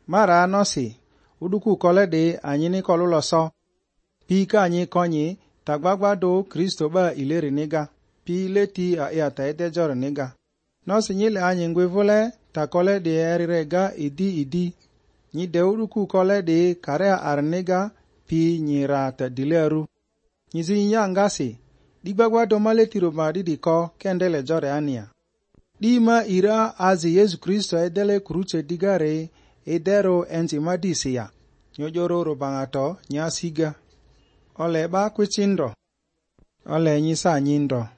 mara nosi uduku kole de anyini kolulo so pi ka anyi konyi tagbagba Kristo ba ileri niga pi leti a iata edejor niga nosi nyile anyi ngwevole ta kole de erirega idi nyi de uduku kole de kare arniga pi nyira ta dileru nyizi nyangasi digbagba maleti roba didiko kendele jore ania dima ira azi Yesu Kristo edele kruche digare edero enzi madisia nyojoro robangato nyasiga ole ba kwichindo ole nyisa nyindo